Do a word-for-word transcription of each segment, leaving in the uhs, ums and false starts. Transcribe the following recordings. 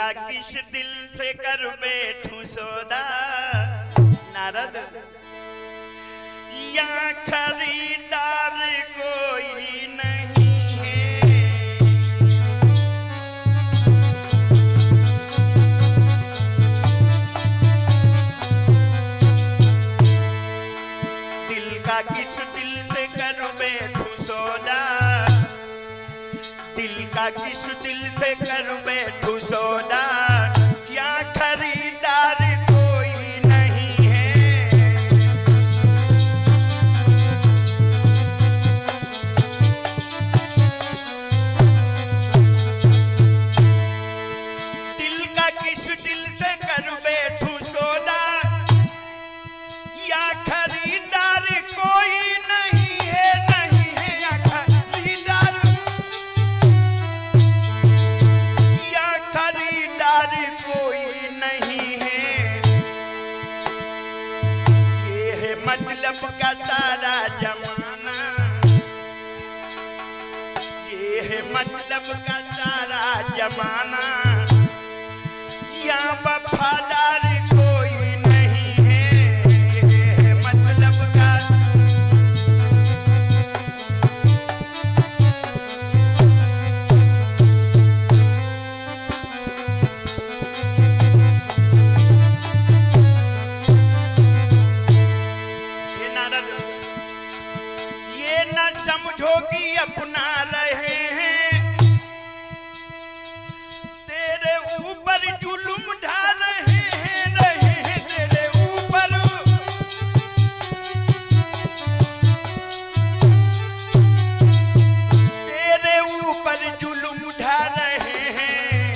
का किस दिल से कर बैठूं सौदा नारद, यहाँ खरीदार कोई नहीं है। दिल का किस दिल से कर बैठूं सौदा, दिल का किस दिल से कर बैठूं सौदा, क्या खरीदार कोई नहीं है। दिल का किस दिल से कर बैठूं सौदा, या खरीदार कोई नहीं है, नहीं है या खरीदार, या खरीदार कोई नहीं है। ये है मतलब का सारा जमाना, ये है मतलब का सारा जमाना, या वफादार कोई नहीं है। ये है मतलब का, ये नारद ये न समझो कि अपना रहे हैं, तेरे ऊपर जुल्म ढा रहे हैं, रहे हैं तेरे ऊपर, तेरे ऊपर जुल्म ढा रहे हैं।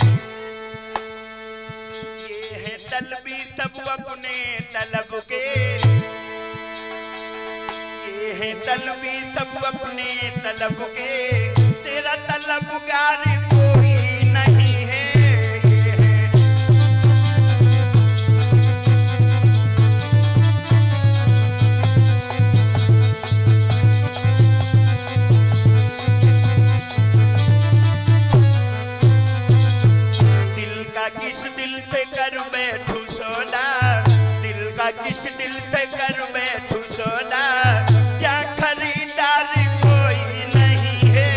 ये है तलबी सब अपने तलब के, ये है तलबी सब अपने तलब के, तेरा तलबगार कोई नहीं है। ये है दिल का किस दिल से कर बैठूं सौदा, दिल का किस दिल से कर बैठूं सौदा, क्या खरीदार कोई नहीं है।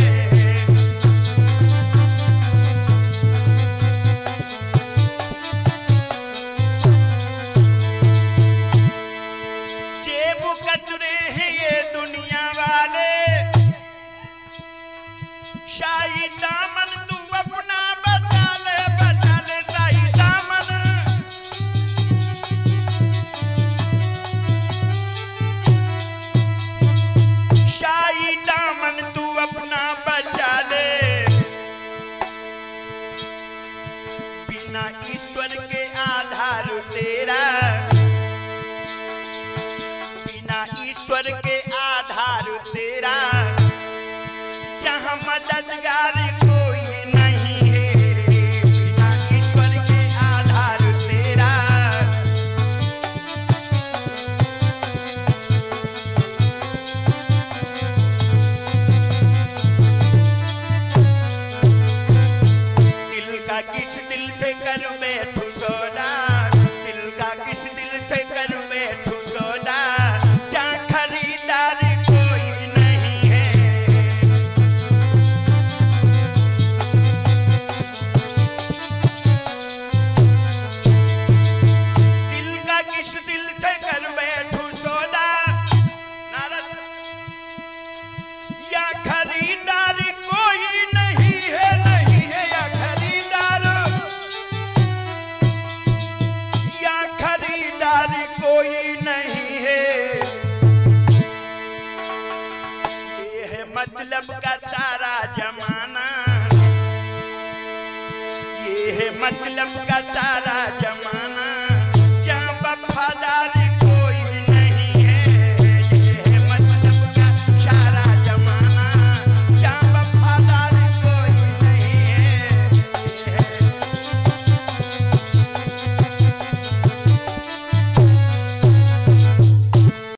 जेब कतरे हैं ये दुनिया वाले, शाही दामन तू अपना बचा ले, बचा ले शाही दामन। शाही दामन तू अपना बचा ले, बिना ईश्वर के आधार तेरा, बिना ईश्वर के आधार तेरा, जहाँ मददगार कोई नहीं है। बिना ईश्वर के आधार तेरा, दिल का किस दिल से कर बैठूं सौदा, दिल का किस दिल से कर बैठूं सौदा, क्या खरीदार कोई नहीं है। दिल का किस दिल से कर बैठूं सौदा नारद, या खरीदार कोई नहीं है, नहीं है या खरीदार, या खरीदार कोई नहीं है। ये है मतलब का सारा जमाना, ये है मतलब का सारा जमाना,